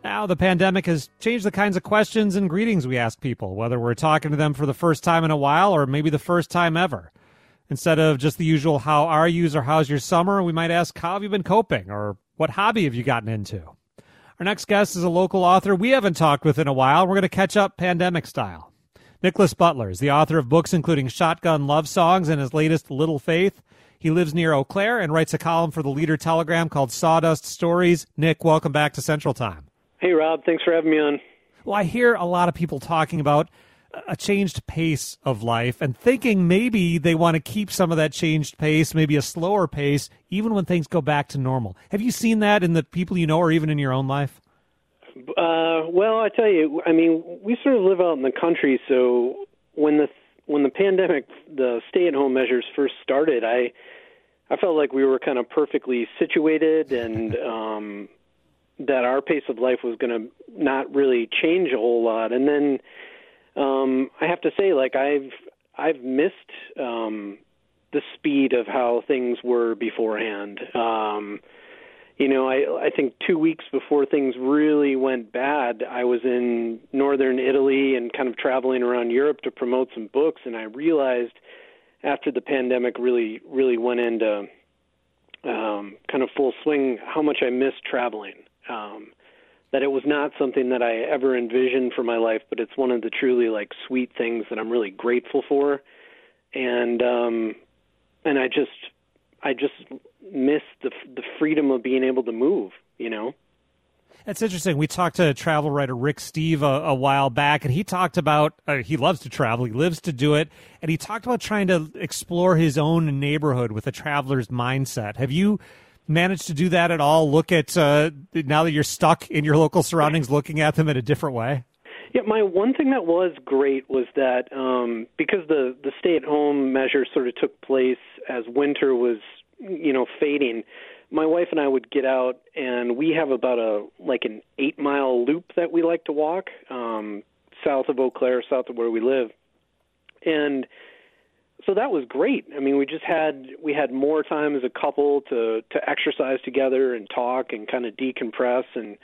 Now, the pandemic has changed the kinds of questions and greetings we ask people, whether we're talking to them for the first time in a while or maybe the first time ever. Instead of just the usual, how are yous or how's your summer, we might ask, how have you been coping or what hobby have you gotten into? Our next guest is a local author we haven't talked with in a while. We're going to catch up pandemic style. Nicholas Butler is the author of books including Shotgun Love Songs and his latest, Little Faith. He lives near Eau Claire and writes a column for the Leader Telegram called Sawdust Stories. Nick, welcome back to Central Time. Hey, Rob. Thanks for having me on. Well, I hear a lot of people talking about a changed pace of life and thinking maybe they want to keep some of that changed pace, maybe a slower pace, even when things go back to normal. Have you seen that in the people you know or even in your own life? Well, I tell you, I mean, we sort of live out in the country, so when the pandemic, the stay-at-home measures first started, I felt like we were kind of perfectly situated and that our pace of life was going to not really change a whole lot. And then I have to say, like, I've missed the speed of how things were beforehand. I think 2 weeks before things really went bad, I was in northern Italy and kind of traveling around Europe to promote some books, and I realized after the pandemic really went into kind of full swing how much I missed traveling. That it was not something that I ever envisioned for my life, but it's one of the truly like sweet things that I'm really grateful for, and I just miss the freedom of being able to move. That's interesting. We talked to travel writer Rick Steve a while back, and he talked about he loves to travel, he lives to do it, and he talked about trying to explore his own neighborhood with a traveler's mindset. Have you managed to do that at all? Look at now that you're stuck in your local surroundings, looking at them in a different way? Yeah, my one thing that was great was that because the stay-at-home measure sort of took place as winter was, fading, my wife and I would get out, and we have about an 8-mile loop that we like to walk south of Eau Claire, south of where we live, and so that was great. I mean, we had more time as a couple to exercise together and talk and kind of decompress, and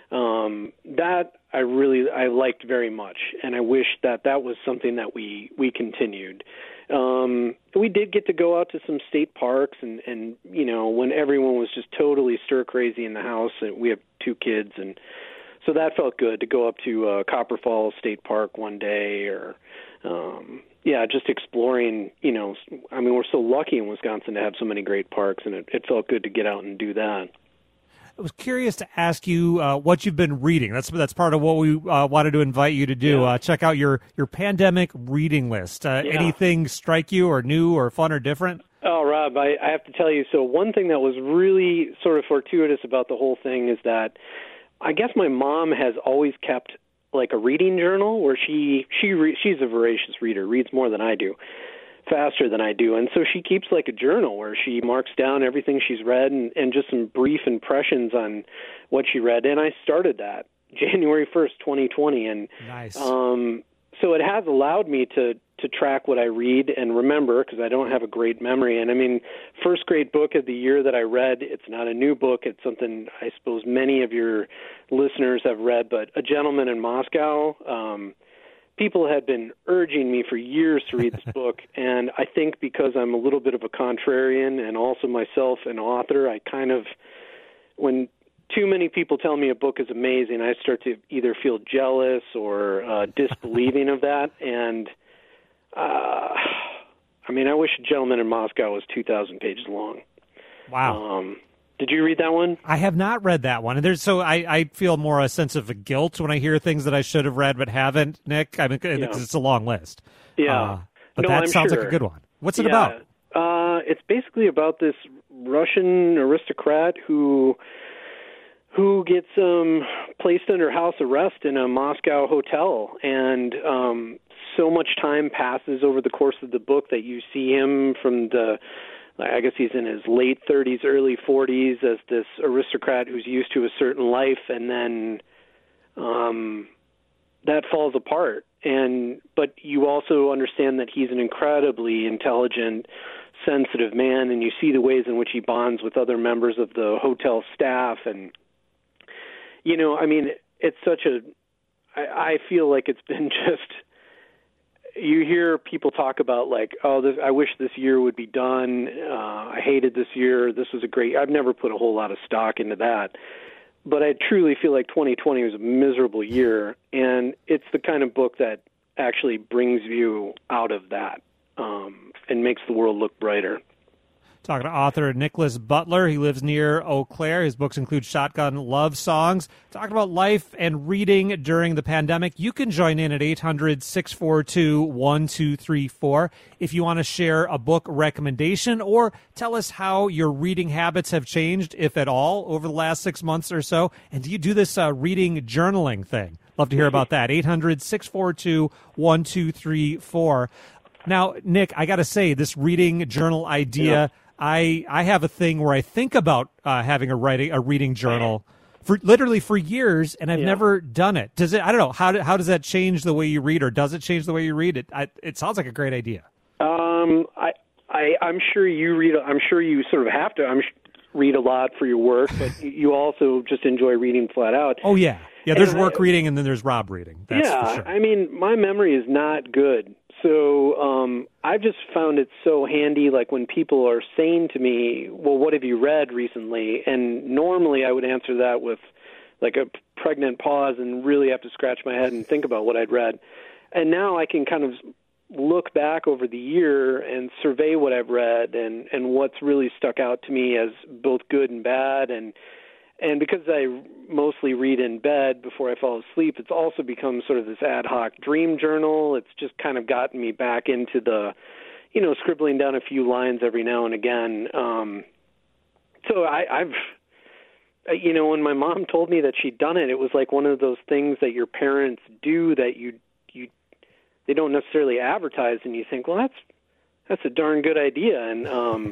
that I liked very much, and I wish that was something that we continued. We did get to go out to some state parks, and when everyone was just totally stir crazy in the house, and we have 2 kids, and so that felt good to go up to Copper Falls State Park one day, or just exploring. We're so lucky in Wisconsin to have so many great parks, and it felt good to get out and do that. I was curious to ask you what you've been reading. That's part of what we wanted to invite you to do. Yeah. Check out your pandemic reading list. Anything strike you or new or fun or different? Oh, Rob, I have to tell you, so one thing that was really sort of fortuitous about the whole thing is that I guess my mom has always kept like a reading journal where she's a voracious reader, reads more than I do, faster than I do, and so she keeps like a journal where she marks down everything she's read and just some brief impressions on what she read, and I started that January 1st, 2020, and nice. So it has allowed me to track what I read and remember, because I don't have a great memory. And I mean, first great book of the year that I read, it's not a new book, it's something I suppose many of your listeners have read, but A Gentleman in Moscow. People had been urging me for years to read this book, and I think because I'm a little bit of a contrarian and also myself an author, I kind of, when too many people tell me a book is amazing, I start to either feel jealous or disbelieving of that. And I wish A Gentleman in Moscow was 2,000 pages long. Wow. Did you read that one? I have not read that one. And I feel more a sense of guilt when I hear things that I should have read but haven't, Nick. I mean, it's a long list. Yeah. But that sounds like a good one. What's it about? It's basically about this Russian aristocrat who gets placed under house arrest in a Moscow hotel, and so much time passes over the course of the book that you see him from I guess he's in his late 30s, early 40s as this aristocrat who's used to a certain life, and then that falls apart. But you also understand that he's an incredibly intelligent, sensitive man, and you see the ways in which he bonds with other members of the hotel staff. And, it's such a, I feel like it's been just, you hear people talk about like, I wish this year would be done. I hated this year. This was I've never put a whole lot of stock into that. But I truly feel like 2020 was a miserable year, and it's the kind of book that actually brings you out of that and makes the world look brighter. Talking to author Nicholas Butler. He lives near Eau Claire. His books include Shotgun Love Songs. Talking about life and reading during the pandemic. You can join in at 800-642-1234 if you want to share a book recommendation or tell us how your reading habits have changed, if at all, over the last 6 months or so. And do you do this reading journaling thing? Love to hear about that. 800-642-1234. Now, Nick, I got to say, this reading journal idea, I have a thing where I think about having a reading journal for years, and I've never done it. Does it? I don't know. How does that change the way you read, or does it change the way you read? It sounds like a great idea. I'm sure you read. I'm sure you sort of have to. Read a lot for your work, but you also just enjoy reading flat out. Oh yeah. There's work reading, and then there's Rob reading. That's for sure. I mean, my memory is not good. So I've just found it so handy, like when people are saying to me, well, what have you read recently? And normally I would answer that with like a pregnant pause and really have to scratch my head and think about what I'd read. And now I can kind of look back over the year and survey what I've read and what's really stuck out to me as both good and bad. And because I mostly read in bed before I fall asleep, it's also become sort of this ad hoc dream journal. It's just kind of gotten me back into the, scribbling down a few lines every now and again. So I've, when my mom told me that she'd done it, it was like one of those things that your parents do that they don't necessarily advertise, and you think, well, that's a darn good idea. And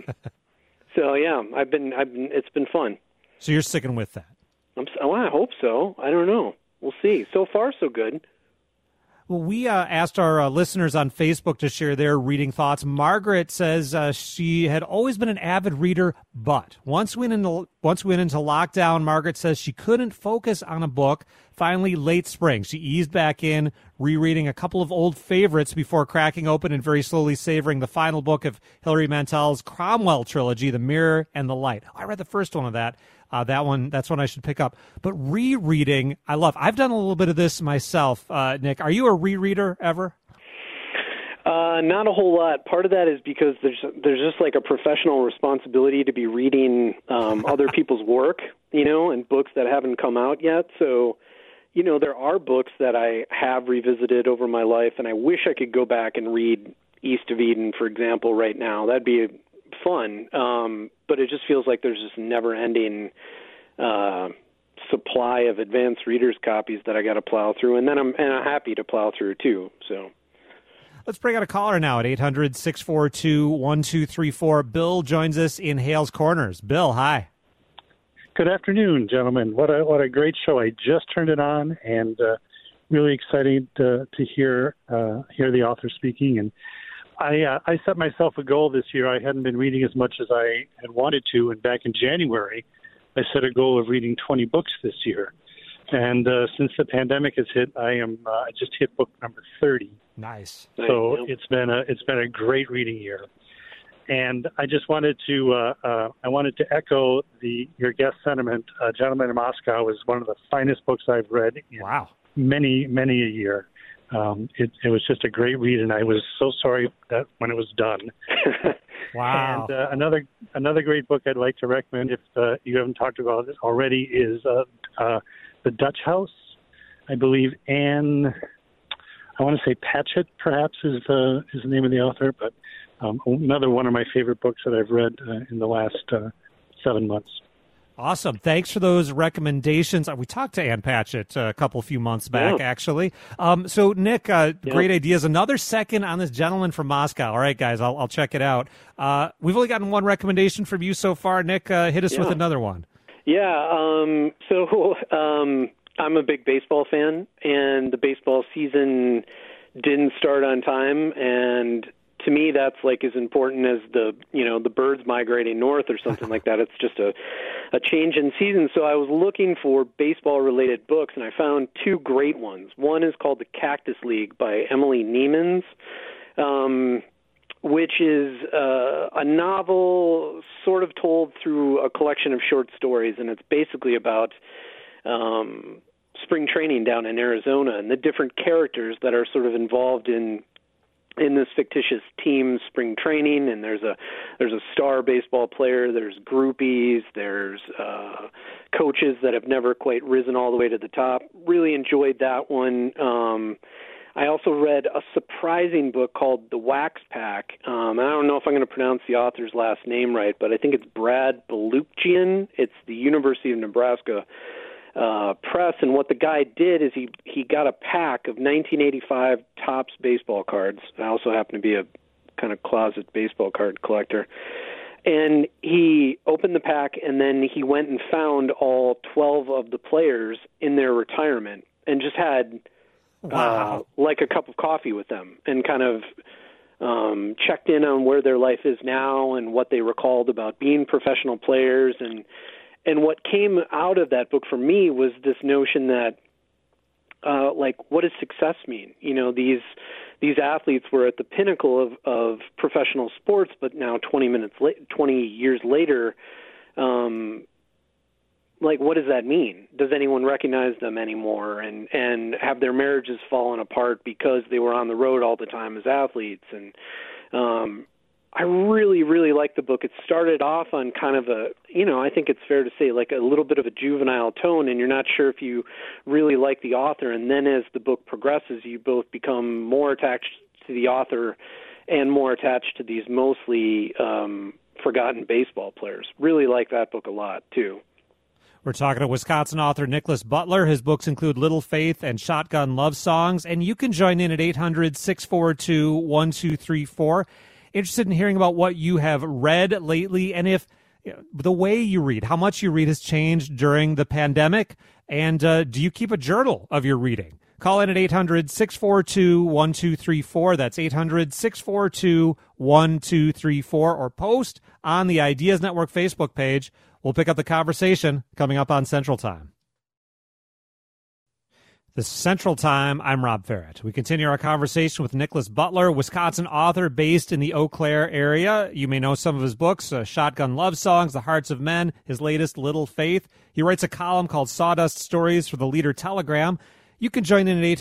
so yeah, it's been fun. So you're sticking with that? I hope so. I don't know. We'll see. So far, so good. Well, we asked our listeners on Facebook to share their reading thoughts. Margaret says she had always been an avid reader, but once we went into lockdown, Margaret says she couldn't focus on a book. Finally, late spring, she eased back in, rereading a couple of old favorites before cracking open and very slowly savoring the final book of Hilary Mantel's Cromwell trilogy, The Mirror and the Light. I read the first one of that. That's one I should pick up. But rereading, I love. I've done a little bit of this myself. Nick, are you a rereader ever? Not a whole lot. Part of that is because there's just like a professional responsibility to be reading other people's work, and books that haven't come out yet. So, there are books that I have revisited over my life, and I wish I could go back and read East of Eden, for example, right now. That'd be fun. But it just feels like there's this never-ending supply of advanced readers' copies that I got to plow through, and I'm happy to plow through too. So let's bring out a caller now at 800-642-1234. Bill joins us in Hale's Corners. Bill, hi. Good afternoon, gentlemen. What a great show! I just turned it on, and really excited to hear the author speaking. And I set myself a goal this year. I hadn't been reading as much as I had wanted to, and back in January, I set a goal of reading 20 books this year. And since the pandemic has hit, I just hit book number 30. Nice. So it's been a great reading year. And I just wanted to echo your guest sentiment. Gentleman in Moscow is one of the finest books I've read in many a year. It was just a great read, and I was so sorry that when it was done. Wow. And another great book I'd like to recommend, if you haven't talked about it already, is The Dutch House. I believe Anne, I want to say Patchett, perhaps, is the name of the author, but another one of my favorite books that I've read in the last 7 months. Awesome. Thanks for those recommendations. We talked to Ann Patchett a few months back, actually. So, Nick, great ideas. Another second on this Gentleman from Moscow. All right, guys, I'll check it out. We've only gotten one recommendation from you so far. Nick, hit us with another one. Yeah, so I'm a big baseball fan, and the baseball season didn't start on time, and to me, that's like as important as the birds migrating north or something like that. It's just a change in season. So I was looking for baseball-related books, and I found two great ones. One is called The Cactus League by Emily Niemans, which is a novel sort of told through a collection of short stories, and it's basically about spring training down in Arizona and the different characters that are sort of involved in this fictitious team's spring training. And there's a star baseball player, there's groupies, there's coaches that have never quite risen all the way to the top. Really enjoyed that one. I also read a surprising book called The Wax Pack. I don't know if I'm going to pronounce the author's last name right, but I think it's Brad Balukjian. It's the University of Nebraska Press, and what the guy did is he got a pack of 1985 Topps baseball cards. I also happen to be a kind of closet baseball card collector. And he opened the pack, and then he went and found all 12 of the players in their retirement and just had like a cup of coffee with them and kind of checked in on where their life is now and what they recalled about being professional players. And what came out of that book for me was this notion that, like, what does success mean? You know, these athletes were at the pinnacle of professional sports, but now 20 years later, like, what does that mean? Does anyone recognize them anymore? And have their marriages fallen apart because they were on the road all the time as athletes? And I really, really liked the book. It started off on kind of I think it's fair to say, like a little bit of a juvenile tone, and you're not sure if you really like the author. And then as the book progresses, you both become more attached to the author and more attached to these mostly forgotten baseball players. Really like that book a lot, too. We're talking to Wisconsin author Nicholas Butler. His books include Little Faith and Shotgun Love Songs, and you can join in at 800-642-1234. Interested in hearing about what you have read lately, and if the way you read, how much you read has changed during the pandemic, and do you keep a journal of your reading? Call in at 800-642-1234. That's 800-642-1234, or post on the Ideas Network Facebook page. We'll pick up the conversation coming up on Central Time. This is Central Time. I'm Rob Farrett. We continue our conversation with Nicholas Butler, Wisconsin author based in the Eau Claire area. You may know some of his books, Shotgun Love Songs, The Hearts of Men, his latest, Little Faith. He writes a column called Sawdust Stories for the Leader Telegram. You can join in at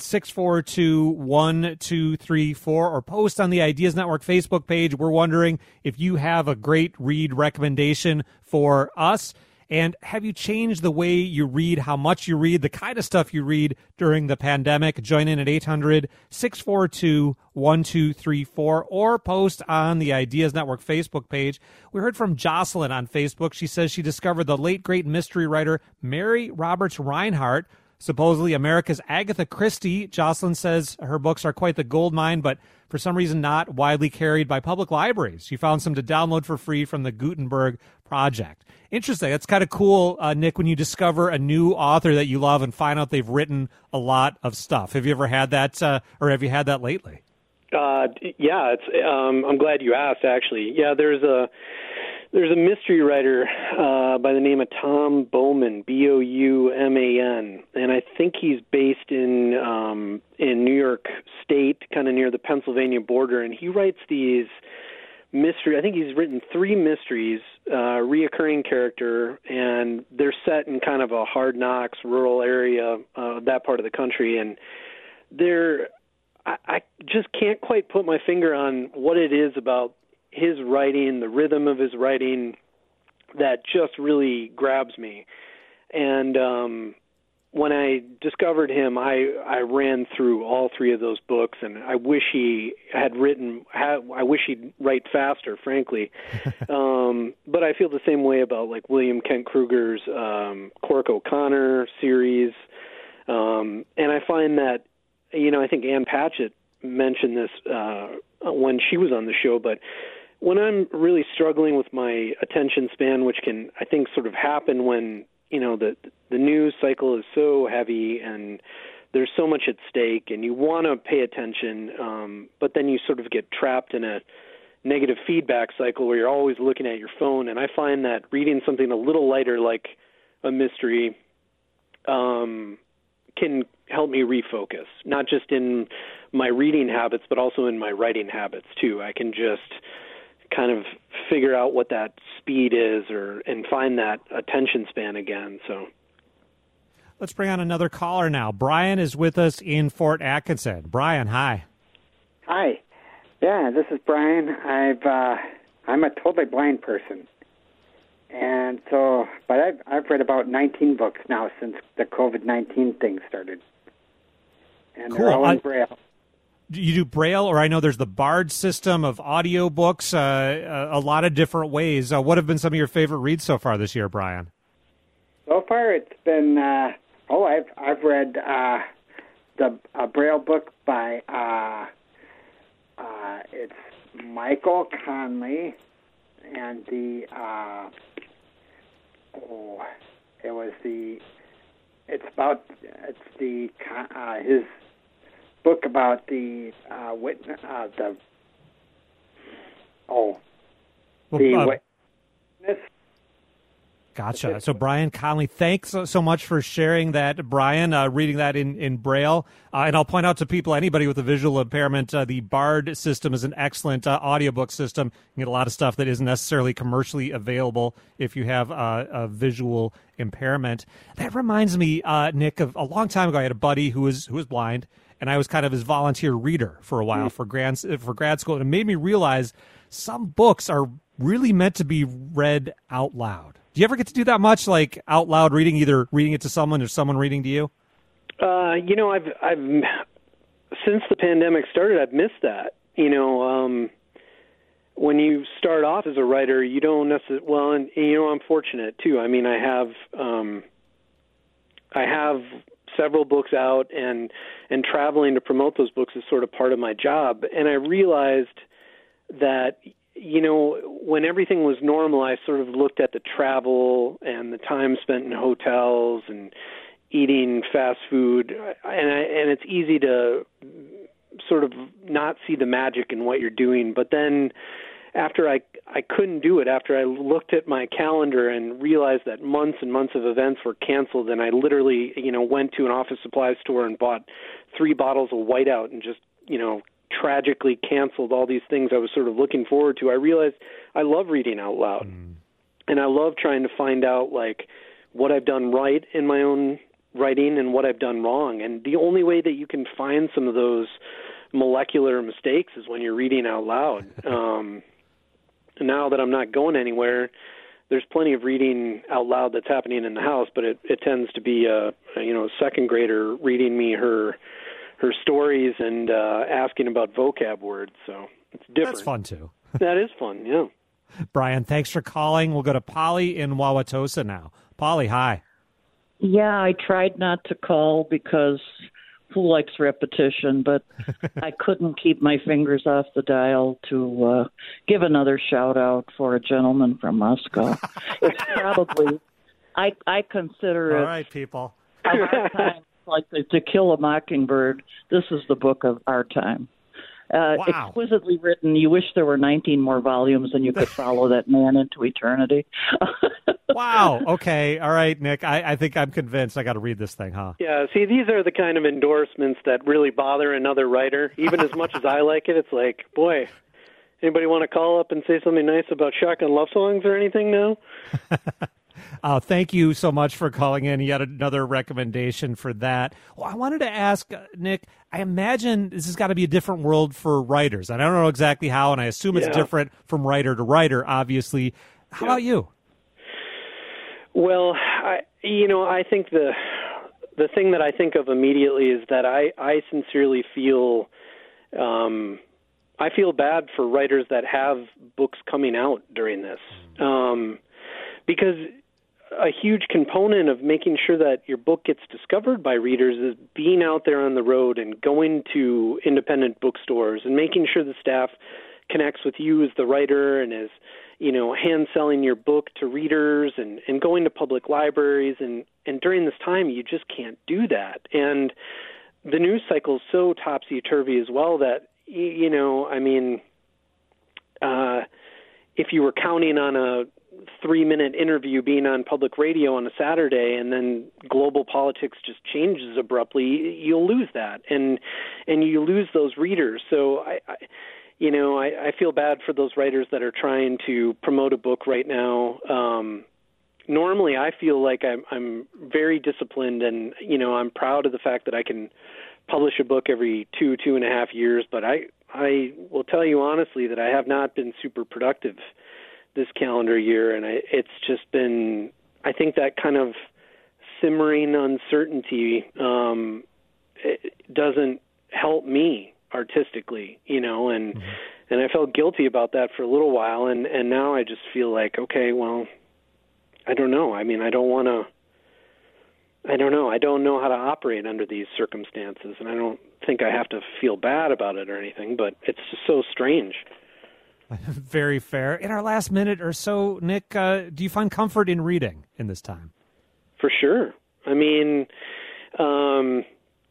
800-642-1234 or post on the Ideas Network Facebook page. We're wondering if you have a great read recommendation for us. And have you changed the way you read, how much you read, the kind of stuff you read during the pandemic? Join in at 800-642-1234 or post on the Ideas Network Facebook page. We heard from Jocelyn on Facebook. She says she discovered the late, great mystery writer Mary Roberts Rinehart, supposedly America's Agatha Christie. Jocelyn says her books are quite the goldmine, but for some reason not widely carried by public libraries. She found some to download for free from the Gutenberg Project. Interesting. That's kind of cool, Nick, when you discover a new author that you love and find out they've written a lot of stuff. Have you ever had that, or have you had that lately? Yeah, it's. I'm glad you asked, actually. Yeah, there's a mystery writer by the name of Tom Bowman, Bouman, and I think he's based in New York State, kind of near the Pennsylvania border, and he writes these mystery. I think he's written 3 mysteries, reoccurring character, and they're set in kind of a Hard Knocks rural area, that part of the country, and I just can't quite put my finger on what it is about his writing, the rhythm of his writing, that just really grabs me. And when I discovered him, I ran through all 3 of those books, and I wish he had I wish he'd write faster, frankly. But I feel the same way about like William Kent Kruger's Cork O'Connor series. And I find that, I think Ann Patchett mentioned this when she was on the show, but when I'm really struggling with my attention span, which can, I think, sort of happen when, the news cycle is so heavy and there's so much at stake, and you want to pay attention, but then you sort of get trapped in a negative feedback cycle where you're always looking at your phone. And I find that reading something a little lighter, like a mystery, can help me refocus, not just in my reading habits, but also in my writing habits too. I can just kind of figure out what that speed is, and find that attention span again. So let's bring on another caller now. Brian is with us in Fort Atkinson. Brian, hi. Hi. Yeah, this is Brian. I'm a totally blind person. And so, but I've read about 19 books now since the COVID-19 thing started. And cool. They're all in Braille. You do Braille, or I know there's the Bard system of audiobooks, a lot of different ways. What have been some of your favorite reads so far this year, Brian? So far, it's been, I've read a Braille book by, it's Michael Conley, and his book about the witness. Gotcha. So, Brian Conley, thanks so much for sharing that, Brian, reading that in Braille. And I'll point out to people, anybody with a visual impairment, the Bard system is an excellent audiobook system. You can get a lot of stuff that isn't necessarily commercially available if you have a visual impairment. That reminds me, Nick, of a long time ago, I had a buddy who was blind, and I was kind of his volunteer reader for a while for grad school. And it made me realize some books are really meant to be read out loud. Do you ever get to do that much, like out loud reading, either reading it to someone or someone reading to you? I've since the pandemic started, I've missed that. When you start off as a writer, you don't necessarily. Well, and I'm fortunate too. I mean, I have several books out, and traveling to promote those books is sort of part of my job. And I realized that, when everything was normal, I sort of looked at the travel and the time spent in hotels and eating fast food, and it's easy to sort of not see the magic in what you're doing. But then after I couldn't do it, after I looked at my calendar and realized that months and months of events were canceled, and I literally, went to an office supply store and bought 3 bottles of whiteout and just, tragically canceled all these things I was sort of looking forward to, I realized I love reading out loud. And I love trying to find out, like, what I've done right in my own writing and what I've done wrong. And the only way that you can find some of those molecular mistakes is when you're reading out loud. Now that I'm not going anywhere, there's plenty of reading out loud that's happening in the house, but it tends to be a second grader reading me her stories and asking about vocab words. So it's different. That's fun too. That is fun, yeah. Brian, thanks for calling. We'll go to Polly in Wauwatosa now. Polly, hi. Yeah, I tried not to call because who likes repetition, but I couldn't keep my fingers off the dial to give another shout out for a gentleman from Moscow. It's probably, I consider it. All right, people. Of our time, like To Kill a Mockingbird, this is the book of our time. Wow. Exquisitely written. You wish there were 19 more volumes and you could follow that man into eternity. Wow. Okay. All right, Nick. I think I'm convinced I got to read this thing, huh? Yeah. See, these are the kind of endorsements that really bother another writer. Even as much as I like it, it's like, boy, anybody want to call up and say something nice about Shotgun Love Songs or anything now? Thank you so much for calling in. Yet another recommendation for that. Well, I wanted to ask, Nick, I imagine this has got to be a different world for writers. And I don't know exactly how, and I assume it's different from writer to writer, obviously. How about you? Well, I think the thing that I think of immediately is that I sincerely feel I feel bad for writers that have books coming out during this, because a huge component of making sure that your book gets discovered by readers is being out there on the road and going to independent bookstores and making sure the staff connects with you as the writer and is, hand selling your book to readers and going to public libraries. And during this time, you just can't do that. And the news cycle is so topsy-turvy as well that, if you were counting on a 3-minute interview being on public radio on a Saturday and then global politics just changes abruptly, you'll lose that, and you lose those readers. So I feel bad for those writers that are trying to promote a book right now. Normally I feel like I'm very disciplined, and I'm proud of the fact that I can publish a book every 2.5 years, but I will tell you honestly that I have not been super productive this calendar year, and it's just been, I think that kind of simmering uncertainty it doesn't help me artistically, and I felt guilty about that for a little while, and now I just feel like, okay, well, I don't know. I mean, I don't know how to operate under these circumstances, and I don't think I have to feel bad about it or anything, but it's just so strange. Very fair. In our last minute or so, Nick, do you find comfort in reading in this time? For sure. I mean, I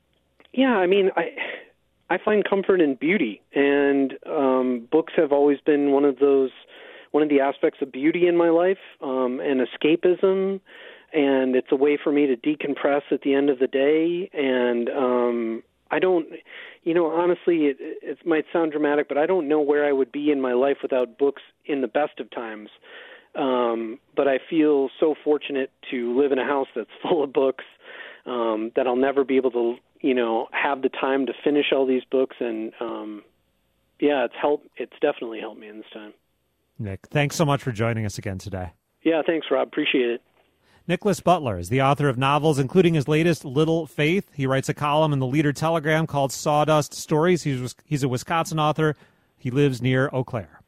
find comfort in beauty, and books have always been one of the aspects of beauty in my life, and escapism, and it's a way for me to decompress at the end of the day, and I don't, honestly, it might sound dramatic, but I don't know where I would be in my life without books in the best of times. But I feel so fortunate to live in a house that's full of books, that I'll never be able to, have the time to finish all these books. And, it's definitely helped me in this time. Nick, thanks so much for joining us again today. Yeah, thanks, Rob. Appreciate it. Nicholas Butler is the author of novels, including his latest, Little Faith. He writes a column in the Leader Telegram called Sawdust Stories. He's a Wisconsin author. He lives near Eau Claire.